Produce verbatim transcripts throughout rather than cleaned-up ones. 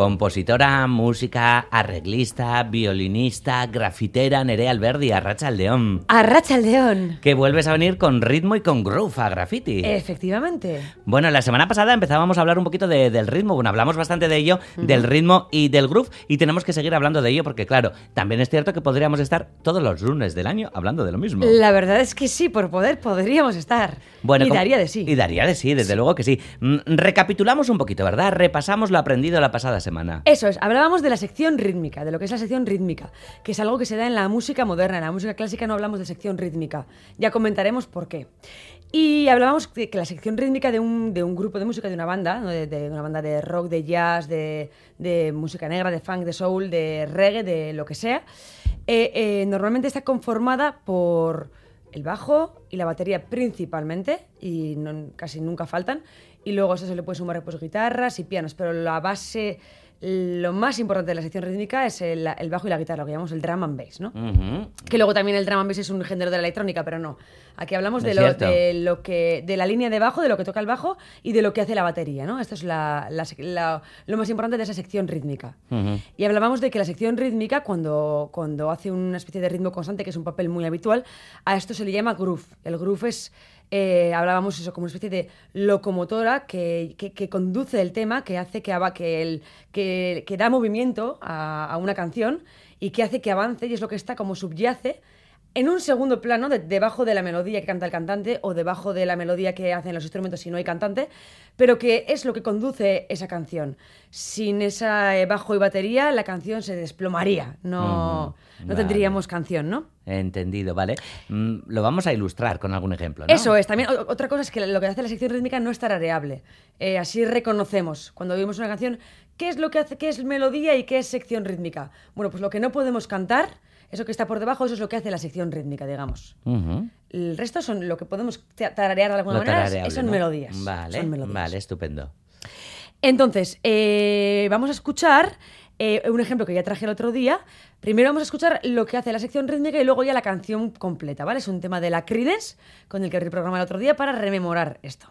Compositora, música, arreglista, violinista, grafitera, Nerea Alberdi, Arratsaldeon. Arratsaldeon. Que vuelves a venir con ritmo y con groove a graffiti. Efectivamente. Bueno, la semana pasada empezábamos a hablar un poquito de, del ritmo. Bueno, hablamos bastante de ello, uh-huh. del ritmo y del groove, y tenemos que seguir hablando de ello porque, claro, también es cierto que podríamos estar todos los lunes del año hablando de lo mismo. La verdad es que sí, por poder podríamos estar. Bueno, y ¿cómo? daría de sí. Y daría de sí, desde sí. luego que sí. Recapitulamos un poquito, ¿verdad? Repasamos lo aprendido la pasada semana. Eso es, hablábamos de la sección rítmica, de lo que es la sección rítmica, que es algo que se da en la música moderna. En la música clásica no hablamos de sección rítmica. Ya comentaremos por qué. Y hablábamos de que la sección rítmica de un, de un grupo de música, de una banda, ¿no? de, de una banda de rock, de jazz, de, de música negra, de funk, de soul, de reggae, de lo que sea, eh, eh, normalmente está conformada por el bajo y la batería principalmente, y no, casi nunca faltan, y luego a eso se le puede sumar pues, guitarras y pianos, pero la base, lo más importante de la sección rítmica es el, el bajo y la guitarra, lo que llamamos el drum and bass, ¿no? Uh-huh. Que luego también el drum and bass es un género de la electrónica, pero no. Aquí hablamos de lo, de lo que, de la línea de bajo, de lo que toca el bajo y de lo que hace la batería, ¿no? Esto es la, la, la, lo más importante de esa sección rítmica. Uh-huh. Y hablábamos de que la sección rítmica, cuando, cuando hace una especie de ritmo constante, que es un papel muy habitual, a esto se le llama groove. El groove es... Eh, hablábamos eso como una especie de locomotora que, que, que conduce el tema, que hace que, que, el, que, que da movimiento a, a una canción y que hace que avance, y es lo que está como subyace en un segundo plano, de, debajo de la melodía que canta el cantante o debajo de la melodía que hacen los instrumentos si no hay cantante, pero que es lo que conduce esa canción. Sin esa eh, bajo y batería, la canción se desplomaría, no, uh-huh. no vale. tendríamos canción, ¿no? Entendido, vale. Mm, lo vamos a ilustrar con algún ejemplo, ¿no? Eso es. También o, otra cosa es que lo que hace la sección rítmica no es tarareable. Eh, así reconocemos, cuando oímos una canción, qué es lo que hace, qué es melodía y qué es sección rítmica. Bueno, pues lo que no podemos cantar, eso que está por debajo, eso es lo que hace la sección rítmica, digamos. Uh-huh. El resto son lo que podemos tararear de alguna lo manera, son, ¿no? melodías, vale, son melodías. Vale, estupendo. Entonces, eh, vamos a escuchar eh, un ejemplo que ya traje el otro día. Primero vamos a escuchar lo que hace la sección rítmica y luego ya la canción completa, ¿vale? Es un tema de la Creedence, con el que reprogramé el otro día para rememorar esto.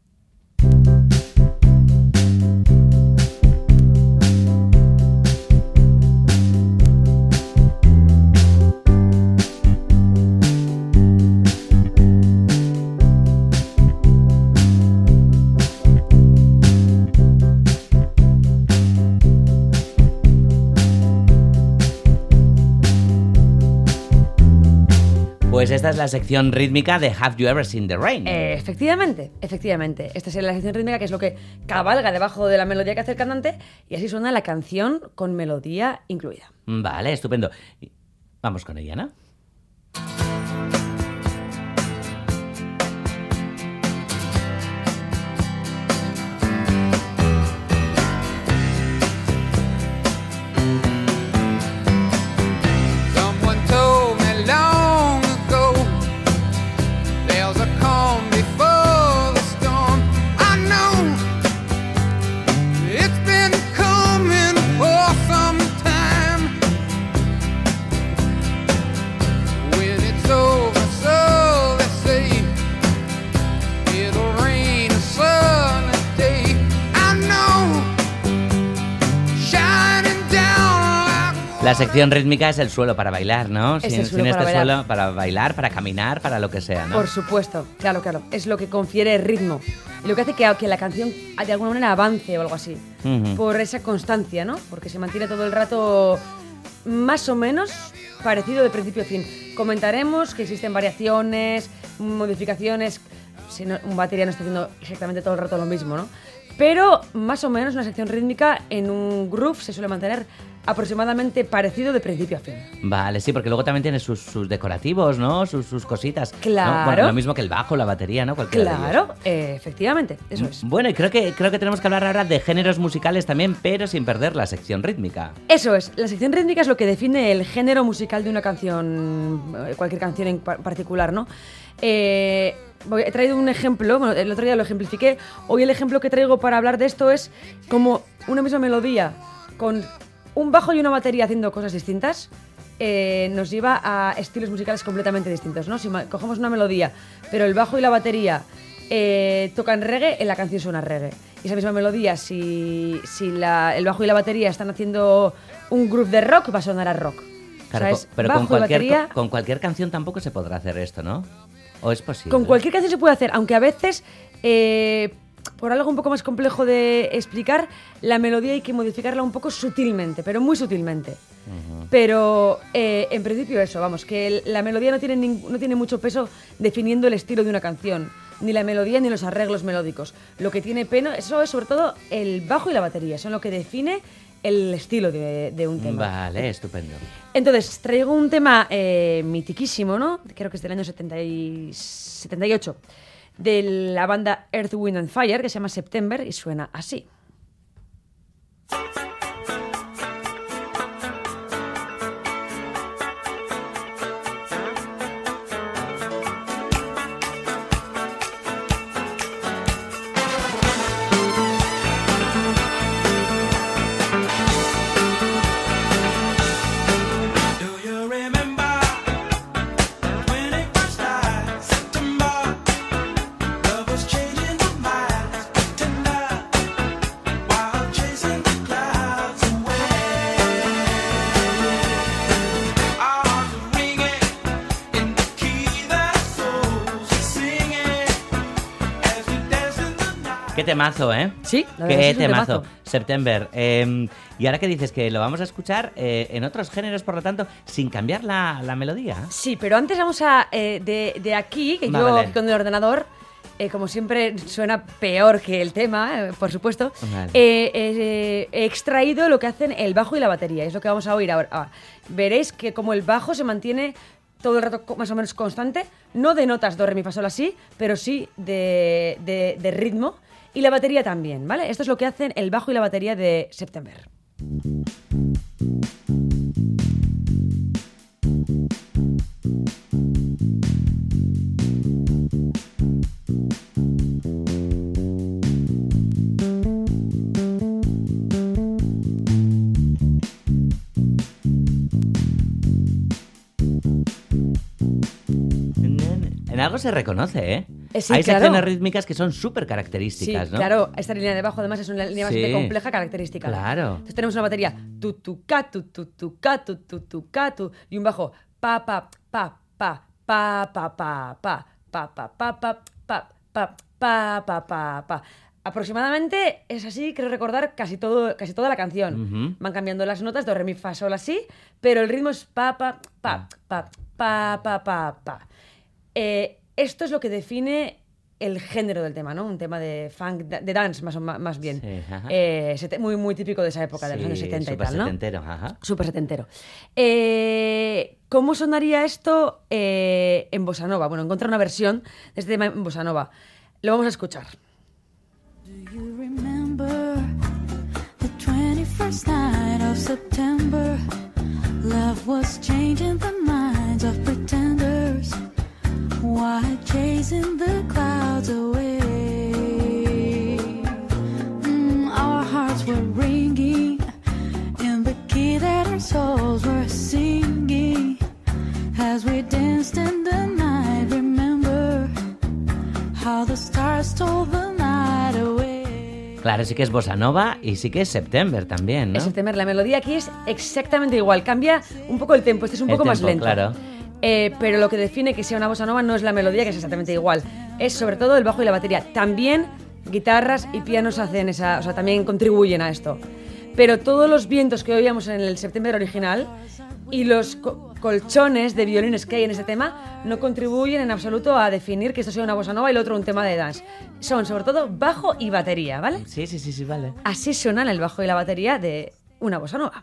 Pues esta es la sección rítmica de Have You Ever Seen the Rain. Eh, efectivamente, efectivamente. Esta es la sección rítmica, que es lo que cabalga debajo de la melodía que hace el cantante, y así suena la canción con melodía incluida. Vale, estupendo. Vamos con ella, ¿no? La sección rítmica es el suelo para bailar, ¿no? Sin, sin este bailar. suelo para bailar, para caminar, para lo que sea, ¿no? Por supuesto, claro, claro. Es lo que confiere ritmo. Y lo que hace que, que la canción de alguna manera avance o algo así. Uh-huh. Por esa constancia, ¿no? Porque se mantiene todo el rato más o menos parecido de principio a fin. Comentaremos que existen variaciones, modificaciones. Si no, un batería no está haciendo exactamente todo el rato lo mismo, ¿no? Pero más o menos una sección rítmica en un groove se suele mantener aproximadamente parecido de principio a fin. Vale, sí, porque luego también tiene sus, sus decorativos, ¿no? Sus, sus cositas. Claro. ¿no? Bueno, lo mismo que el bajo, la batería, ¿no? Cualquiera claro, eh, efectivamente, eso es. Bueno, y creo que, creo que tenemos que hablar ahora de géneros musicales también, pero sin perder la sección rítmica. Eso es, la sección rítmica es lo que define el género musical de una canción, cualquier canción en particular, ¿no? Eh... He traído un ejemplo, bueno, el otro día lo ejemplifiqué. Hoy el ejemplo que traigo para hablar de esto es como una misma melodía con un bajo y una batería haciendo cosas distintas, eh, nos lleva a estilos musicales completamente distintos, ¿no? Si cogemos una melodía, pero el bajo y la batería eh, tocan reggae, en la canción suena reggae. Y esa misma melodía, si, si la, el bajo y la batería están haciendo un groove de rock, va a sonar a rock. Claro, ¿sabes? pero Bajo con y cualquier, batería, con, con cualquier canción tampoco se podrá hacer esto, ¿no? ¿O es posible? con cualquier canción se puede hacer, aunque a veces, eh, por algo un poco más complejo de explicar, la melodía hay que modificarla un poco sutilmente, pero muy sutilmente. Uh-huh. Pero eh, en principio eso, vamos, que el, la melodía no tiene, ning- no tiene mucho peso definiendo el estilo de una canción. Ni la melodía ni los arreglos melódicos. Lo que tiene pena, eso es sobre todo el bajo y la batería, son lo que define el estilo de, de un tema. Vale, estupendo. Entonces, traigo un tema eh, mitiquísimo, ¿no? Creo que es del año setenta y ocho, de la banda Earth, Wind and Fire, que se llama September y suena así. Qué temazo, ¿eh? Sí, la verdad Qué es que es un temazo. temazo. September. Eh, y ahora que dices que lo vamos a escuchar eh, en otros géneros, por lo tanto, sin cambiar la, la melodía. Sí, pero antes vamos a... eh, de, de aquí, que Va, yo vale. con el ordenador, eh, como siempre suena peor que el tema, eh, por supuesto, Vale. eh, eh, he extraído lo que hacen el bajo y la batería, es lo que vamos a oír ahora. Ah, veréis que como el bajo se mantiene todo el rato co- más o menos constante, no de notas do, re, mi, fa, sol, la, si, pero sí de, de, de ritmo, y la batería también, ¿vale? Esto es lo que hacen el bajo y la batería de September. En algo se reconoce, ¿eh? Eh, sí, Hay claro. secciones rítmicas que son súper Sí, características, ¿no? claro, esta línea de bajo además es una línea bastante Sí. compleja, característica. Claro. Entonces tenemos una batería tu tu ca tu tu tu ca tu tu tu ca tu y un bajo pa pa pa pa pa pa pa pa pa pa pa pa pa pa pa pa pa pa. Aproximadamente es así, creo recordar casi todo casi toda la canción. Ujú. Van cambiando las notas do, re, mi, fa, sol, la, si, pero el ritmo es pa pa pa pa pa pa pa pa. Eh, esto es lo que define el género del tema, ¿no? Un tema de funk, de dance más, o ma- más bien. Sí, ajá. Eh, sete- muy, muy típico de esa época, de los Sí, años setenta y súper tal, ¿no? setentero, ajá. Súper setentero. Eh, ¿Cómo sonaría esto eh, en bossa nova? Bueno, encontrar una versión de este tema en bossa nova. Lo vamos a escuchar. Do you remember the twenty-first night of September? Love was changing the minds of pretenders while chasing the clouds away. Mm, our hearts were ringing in the key that our souls were singing as we danced in the night. Remember how the stars stole the night away. Claro, sí que es bossa nova y sí que es September también, ¿no? Es September. La melodía aquí es exactamente igual. Cambia un poco el tempo. Este es un El poco más tempo, lento. claro. Eh, pero lo que define que sea una bossa nova no es la melodía, que es exactamente igual. Es sobre todo el bajo y la batería. También guitarras y pianos hacen esa, o sea, también contribuyen a esto. Pero todos los vientos que oíamos en el September original y los co- colchones de violines que hay en ese tema no contribuyen en absoluto a definir que esto sea una bossa nova y el otro un tema de dance. Son sobre todo bajo y batería, ¿vale? Sí, sí, sí, sí, vale. Así suenan el bajo y la batería de una bossa nova.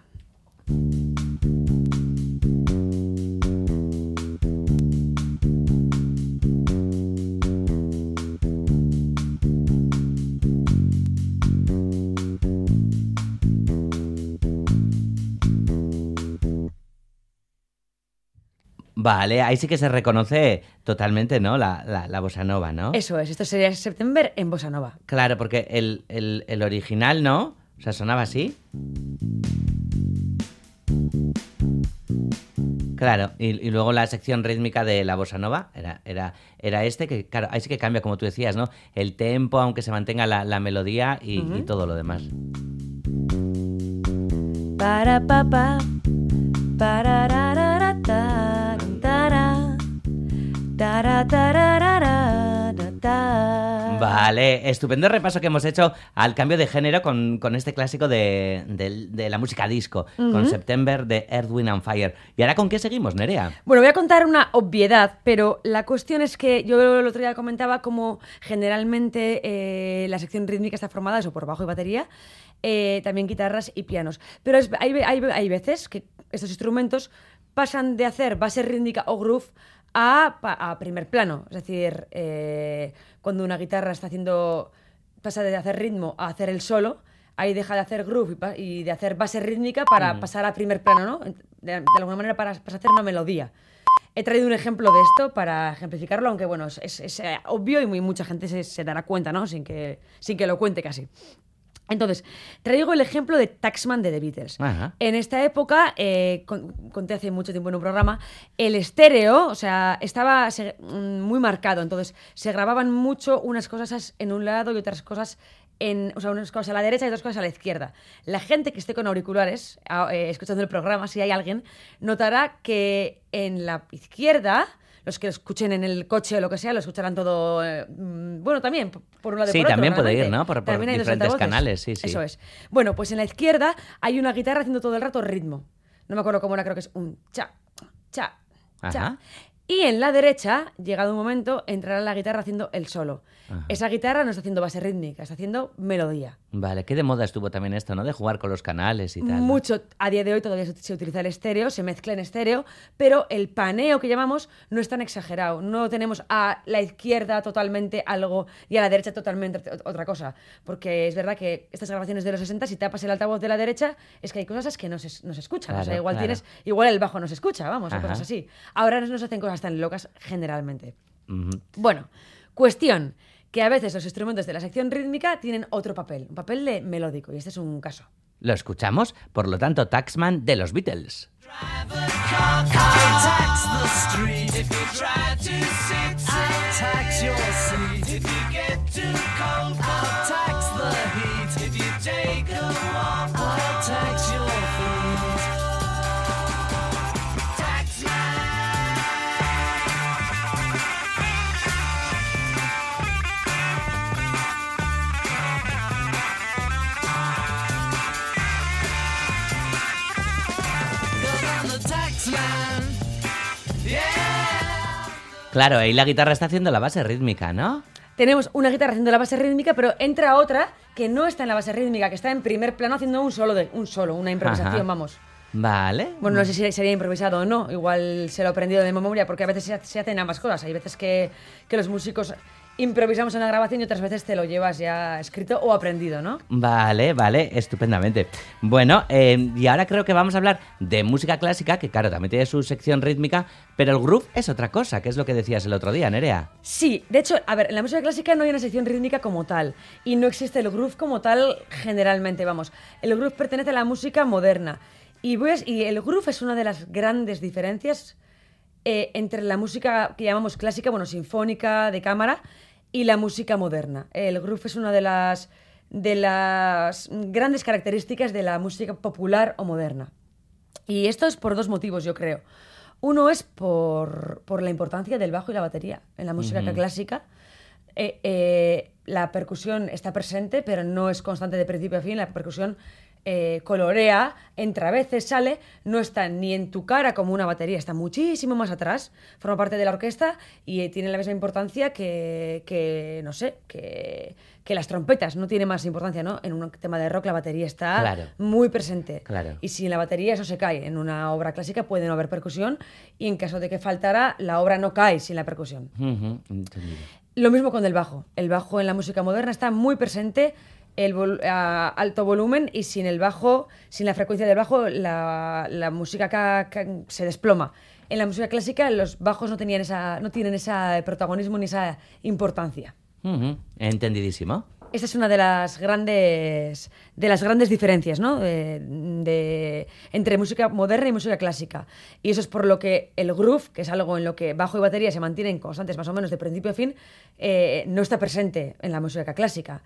Vale, ahí sí que se reconoce totalmente, ¿no? La, la, la bossa nova, ¿no? Eso es, esto sería September en bossa nova. Claro, porque el, el, el original, ¿no? O sea, sonaba así. Claro, y, y luego la sección rítmica de la bossa nova era, era, era este, que claro, ahí sí que cambia, como tú decías, ¿no? El tempo, aunque se mantenga la, la melodía y, uh-huh. y todo lo demás. Para papá, para ra ta ta ta ta. Vale, estupendo repaso que hemos hecho al cambio de género con, con este clásico de, de, de la música disco, uh-huh. con September de Earth, Wind and Fire. ¿Y ahora con qué seguimos, Nerea? Bueno, voy a contar una obviedad, pero la cuestión es que yo el otro día comentaba como generalmente eh, la sección rítmica está formada eso por bajo y batería, eh, también guitarras y pianos. Pero es, hay, hay, hay veces que estos instrumentos pasan de hacer base rítmica o groove A, a primer plano, es decir, eh, cuando una guitarra está haciendo pasa de hacer ritmo a hacer el solo, ahí deja de hacer groove y, y de hacer base rítmica para mm. pasar a primer plano, ¿no? De, de alguna manera para, para hacer una melodía. He traído un ejemplo de esto para ejemplificarlo, aunque bueno, es, es, es obvio y muy, mucha gente se, se dará cuenta, ¿no? Sin que, sin que lo cuente casi. Entonces, traigo el ejemplo de Taxman de The Beatles. Ajá. En esta época, eh, con, conté hace mucho tiempo en un programa, el estéreo, o sea, estaba se, muy marcado. Entonces, se grababan mucho unas cosas en un lado y otras cosas en, o sea, unas cosas a la derecha y otras cosas a la izquierda. La gente que esté con auriculares, eh, escuchando el programa, si hay alguien, notará que en la izquierda, los que lo escuchen en el coche o lo que sea, lo escucharán todo, eh, bueno, también, por un lado y sí, por otro. Sí, también puede ir, ¿no? Por, por diferentes canales, sí, sí. Eso es. Bueno, pues en la izquierda hay una guitarra haciendo todo el rato ritmo. No me acuerdo cómo era, creo que es un cha, cha, cha. Ajá. Y en la derecha, llegado un momento, entrará la guitarra haciendo el solo. Ajá. Esa guitarra no está haciendo base rítmica, está haciendo melodía. Vale, qué de moda estuvo también esto, ¿no? De jugar con los canales y tal. Mucho. ¿No? A día de hoy todavía se utiliza el estéreo, se mezcla en estéreo, pero el paneo que llamamos no es tan exagerado. No tenemos a la izquierda totalmente algo y a la derecha totalmente otra cosa. Porque es verdad que estas grabaciones de los sesenta, si tapas el altavoz de la derecha, es que hay cosas que no se, no se escuchan. Claro, o sea, igual claro. tienes, igual el bajo no se escucha, vamos, o cosas así. Ahora no se hacen cosas tan locas generalmente. Uh-huh. Bueno, cuestión que a veces los instrumentos de la sección rítmica tienen otro papel, un papel de melódico, y este es un caso. Lo escuchamos, por lo tanto, Taxman de los Beatles. Claro, ahí la guitarra está haciendo la base rítmica, ¿no? Tenemos una guitarra haciendo la base rítmica, pero entra otra que no está en la base rítmica, que está en primer plano haciendo un solo, de, un solo, una improvisación, Ajá. vamos. Vale. Bueno, no sé si sería improvisado o no, igual se lo he aprendido de memoria, porque a veces se, se hacen ambas cosas. Hay veces que, que los músicos improvisamos en la grabación y otras veces te lo llevas ya escrito o aprendido, ¿no? Vale, vale, estupendamente. Bueno, eh, y ahora creo que vamos a hablar de música clásica, que claro, también tiene su sección rítmica, pero el groove es otra cosa, que es lo que decías el otro día, Nerea. Sí, de hecho, a ver, en la música clásica no hay una sección rítmica como tal, y no existe el groove como tal generalmente, vamos. El groove pertenece a la música moderna, y, pues, y el groove es una de las grandes diferencias eh, entre la música que llamamos clásica, bueno, sinfónica, de cámara, y la música moderna. El groove es una de las, de las grandes características de la música popular o moderna. Y esto es por dos motivos, yo creo. Uno es por, por la importancia del bajo y la batería. En la música uh-huh. clásica eh, eh, la percusión está presente, pero no es constante de principio a fin. La percusión eh, colorea, entra a veces, sale, no está ni en tu cara como una batería, está muchísimo más atrás, forma parte de la orquesta y eh, tiene la misma importancia que, que no sé, que, que las trompetas, no tiene más importancia, ¿no? En un tema de rock la batería está claro. muy presente. Claro. Y sin la batería eso se cae. En una obra clásica puede no haber percusión y en caso de que faltara, la obra no cae sin la percusión. Uh-huh. Entendido. Lo mismo con el bajo. El bajo en la música moderna está muy presente, el vol- a alto volumen, y sin el bajo, sin la frecuencia del bajo, la, la música ca- ca- se desploma. En la música clásica los bajos no tenían esa, no tienen ese protagonismo ni esa importancia. Uh-huh. Entendidísimo. esa es una de las grandes, de las grandes diferencias, ¿no? De, de- entre música moderna y música clásica. Y eso es por lo que el groove, que es algo en lo que bajo y batería se mantienen constantes más o menos de principio a fin, eh, no está presente en la música clásica.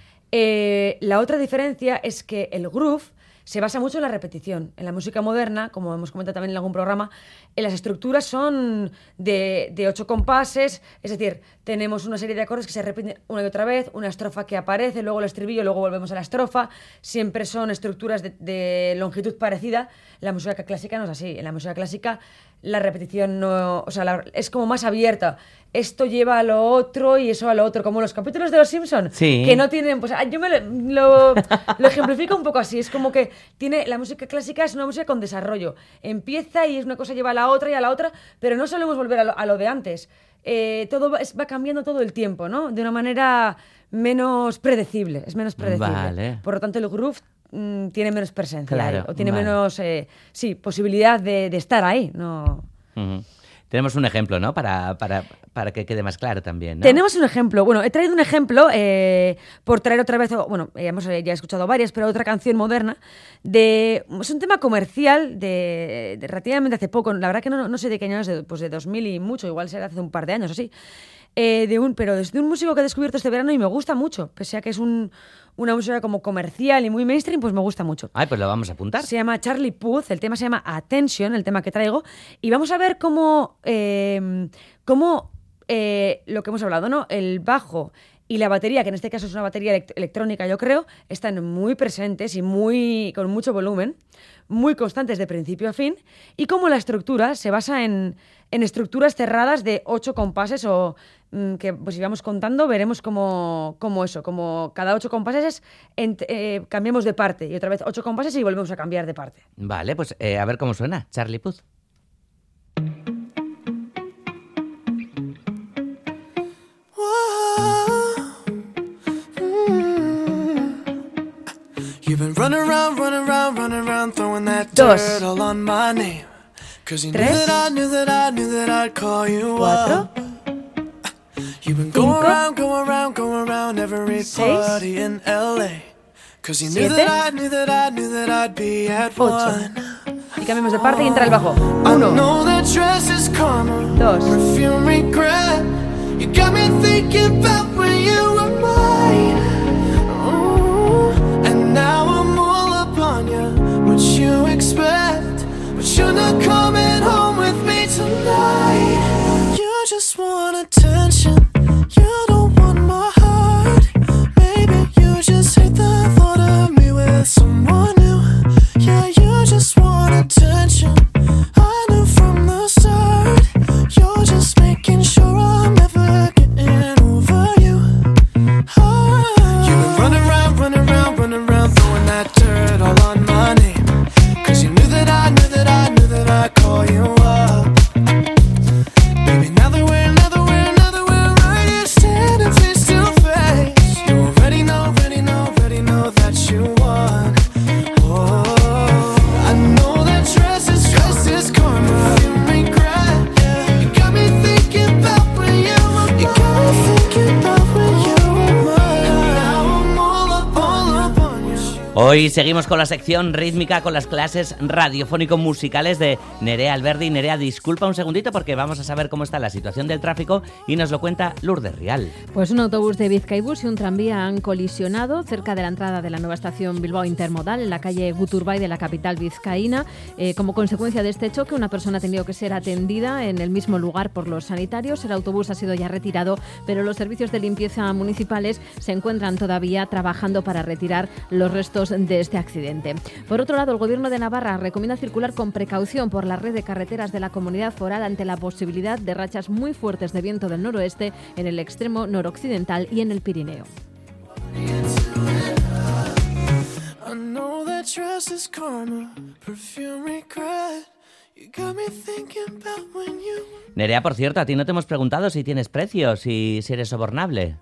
Eh, la otra diferencia es que el groove se basa mucho en la repetición. En la música moderna, como hemos comentado también en algún programa, eh, las estructuras son de, de ocho compases, es decir, tenemos una serie de acordes que se repiten una y otra vez, una estrofa que aparece, luego el estribillo, luego volvemos a la estrofa, siempre son estructuras de, de longitud parecida. La música clásica no es así. En la música clásica la repetición no, o sea, la- es como más abierta. Esto lleva a lo otro y eso a lo otro, como los capítulos de Los Simpson, Sí. que no tienen, pues ah, yo me lo, lo, lo ejemplifico un poco así, es como que tiene la música clásica es una música con desarrollo, empieza y es una cosa lleva a la otra y a la otra, pero no solemos volver a lo, a lo de antes. Eh, todo va, es- va cambiando todo el tiempo, ¿no? De una manera menos predecible, es menos predecible. Vale. Por lo tanto, el groove mm, tiene menos presencia Claro, ahí, o tiene vale. menos, eh, sí, posibilidad de, de estar ahí, ¿no? Ujú. Tenemos un ejemplo, ¿no? Para, para, para que quede más claro también, ¿no? Tenemos un ejemplo. Bueno, he traído un ejemplo eh, por traer otra vez, o- bueno, eh, hemos eh, ya escuchado varias, pero otra canción moderna de es un tema comercial de, de relativamente hace poco. La verdad que no, no sé de qué año es, de, pues de dos mil y mucho, igual será hace un par de años o así. Eh, de un, pero desde un músico que he descubierto este verano y me gusta mucho, pese a que es un, una música como comercial y muy mainstream, pues me gusta mucho. Ay, pues lo vamos a apuntar. Se llama Charlie Puth, el tema se llama Attention, el tema que traigo, y vamos a ver cómo, eh, cómo eh, lo que hemos hablado, ¿no? El bajo y la batería, que en este caso es una batería elect- electrónica, yo creo, están muy presentes y muy con mucho volumen, muy constantes de principio a fin, y cómo la estructura se basa en, en estructuras cerradas de ocho compases o mm, que pues si vamos contando veremos como, como eso, como cada ocho compases es ent- eh, cambiamos de parte y otra vez ocho compases y volvemos a cambiar de parte. Vale, pues eh, a ver cómo suena. Charlie Puth. You've been running around, running around, running around, throwing that Dos. dirt all on my name. Cause you knew Tres. that I knew that I knew that I'd call you Cuatro, up. You've been going Cinco. around, going around, going around every Seis. party in L A. Cause you knew Siete. that I knew that I knew that I'd be at Ocho. one. y cambiamos de parte y entra el bajo. I Uno, know that dress is karma, Dos. perfume regret. You got me thinking about when you were mine. Ooh, and now I'm all up on you. What you expect? But you're not coming home with me tonight. You just want attention. You don't want my heart. Maybe you just hate the thought of me with someone new. Yeah, you just want attention. I knew from the start. You're just making sure I'm never getting over you. Ah. You've been running around, running around, running around, throwing that dirt all on my name. Cause you knew that I knew that I knew that I'd call you up. Baby, now that we're, now that we're, now that we're right here standing face to face, you already know, already know, already know that you won. Oh, I know that dress is, dress is karma. You regret, yeah. You got me thinking about when you were mine. You got me thinking about when you were mine. And now I'm all up, all up on you. Hoy seguimos con la sección rítmica, con las clases radiofónico-musicales de Nerea Alberdi. Nerea, disculpa un segundito porque vamos a saber cómo está la situación del tráfico y nos lo cuenta Lourdes Rial. Pues un autobús de Bizkaibus y un tranvía han colisionado cerca de la entrada de la nueva estación Bilbao Intermodal en la calle Guturbay de la capital vizcaína. Eh, como consecuencia de este choque, una persona ha tenido que ser atendida en el mismo lugar por los sanitarios. El autobús ha sido ya retirado, pero los servicios de limpieza municipales se encuentran todavía trabajando para retirar los restos de este accidente. Por otro lado, el Gobierno de Navarra recomienda circular con precaución por la red de carreteras de la comunidad foral ante la posibilidad de rachas muy fuertes de viento del noroeste en el extremo noroccidental y en el Pirineo. I know that dress is karma, perfume regret. You got me thinking about when you. Nerea, por cierto, a ti no te hemos preguntado si tienes precios y si eres sobornable.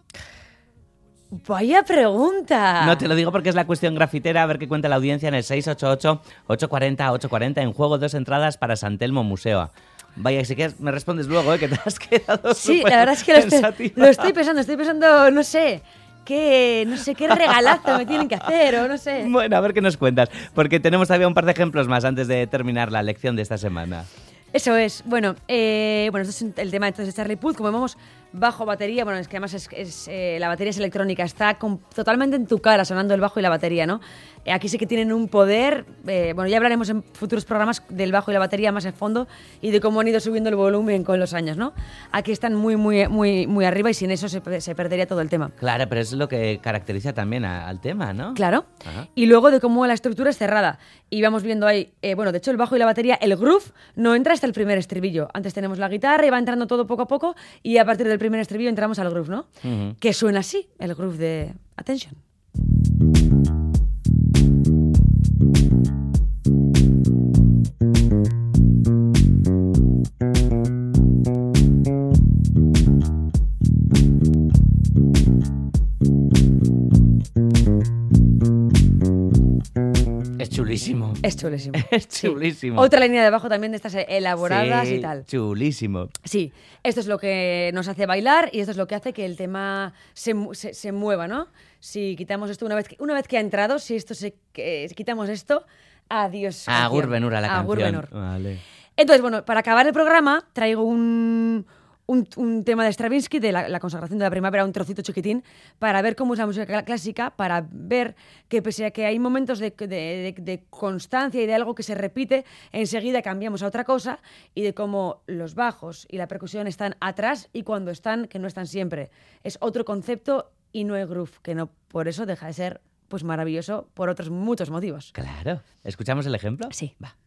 Vaya pregunta. No te lo digo porque es la cuestión grafitera, a ver qué cuenta la audiencia en el seis ocho ocho, ocho cuatro cero, ocho cuatro cero. En juego dos entradas para San Telmo Museo. Vaya, si quieres me respondes luego, ¿eh? Que te has quedado Sí, súper la verdad es que lo estoy, pensativa. lo estoy pensando, estoy pensando, no sé, qué, no sé, qué regalazo me tienen que hacer o no sé. Bueno, a ver qué nos cuentas, porque tenemos todavía un par de ejemplos más antes de terminar la lección de esta semana. Eso es. Bueno, eh, bueno, esto es el tema entonces de Charlie Puth. Como vemos, bajo, batería, bueno, es que además es, es, eh, la batería es electrónica, está con, totalmente en tu cara sonando el bajo y la batería, ¿no? Eh, aquí sí que tienen un poder, eh, bueno, ya hablaremos en futuros programas del bajo y la batería más en fondo y de cómo han ido subiendo el volumen con los años, ¿no? Aquí están muy, muy, muy, muy arriba y sin eso se, se perdería todo el tema. Claro, pero es lo que caracteriza también a, al tema, ¿no? Claro. Ajá. Y luego de cómo la estructura es cerrada. Y vamos viendo ahí, eh, bueno, de hecho el bajo y la batería, el groove no entra hasta el primer estribillo. Antes tenemos la guitarra y va entrando todo poco a poco y a partir del primer estribillo entramos al groove, ¿no? Uh-huh. Que suena así, el groove de Attention. Es chulísimo. Es chulísimo. Es Sí. chulísimo. Otra línea de bajo también de estas elaboradas Sí, y tal. Chulísimo. Sí, esto es lo que nos hace bailar y esto es lo que hace que el tema se, mu- se, se mueva, ¿no? Si quitamos esto una vez que, una vez que ha entrado, si esto se, que, si quitamos esto, adiós. Agur canción. Benur a la Agur canción. Benur. Vale. Entonces, bueno, para acabar el programa traigo un, un, un tema de Stravinsky, de la, la consagración de la primavera, un trocito chiquitín, para ver cómo es la música cl- clásica, para ver que pese a que hay momentos de, de, de- de constancia y de algo que se repite, enseguida cambiamos a otra cosa y de cómo los bajos y la percusión están atrás y cuando están, que no están siempre. Es otro concepto y no el groove, que no por eso deja de ser pues maravilloso por otros muchos motivos. Claro. ¿Escuchamos el ejemplo? Sí. Va.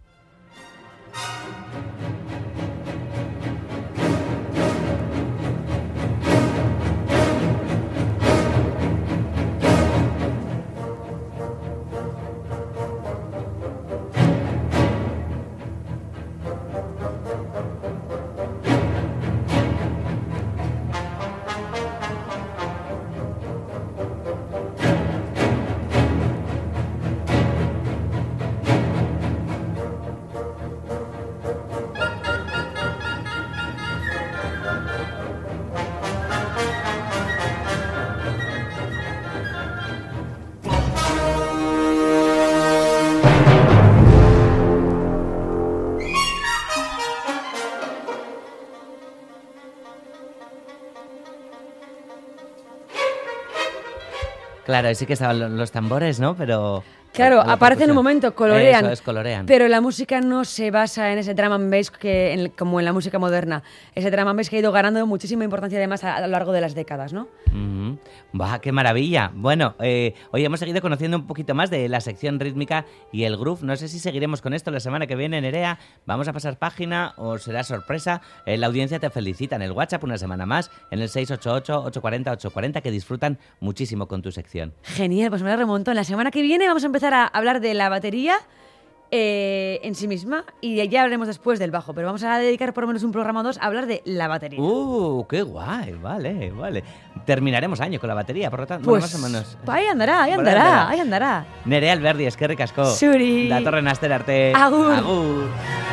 Claro, ahí sí que estaban lo- los tambores, ¿no? Pero... Claro, la aparecen en un percusión. momento, colorean. Eso es, colorean. Pero la música no se basa en ese drum and bass que en- como en la música moderna. Ese drum and bass que ha ido ganando muchísima importancia además a, a lo largo de las décadas, ¿no? Ujú. ¡Buah, qué maravilla! Bueno, eh, hoy hemos seguido conociendo un poquito más de la sección rítmica y el groove. No sé si seguiremos con esto la semana que viene, Nerea. ¿Vamos a pasar página o será sorpresa? Eh, la audiencia te felicita en el WhatsApp una semana más, en el seis ocho ocho, ocho cuatro cero, ocho cuatro cero, que disfrutan muchísimo con tu sección. Genial, pues me la remonto. En la semana que viene vamos a empezar a hablar de la batería eh, en sí misma y ya hablaremos después del bajo, pero vamos a dedicar por lo menos un programa o dos a hablar de la batería. ¡Uh, qué guay! Vale, vale. Terminaremos año con la batería, por lo tanto, pues bueno, más o menos. ahí andará, ahí Bueno, andará, andará. ahí andará. Nerea Alberdi, eskerrik asko. Zuri. Datorren aster arte. Agur. Agur.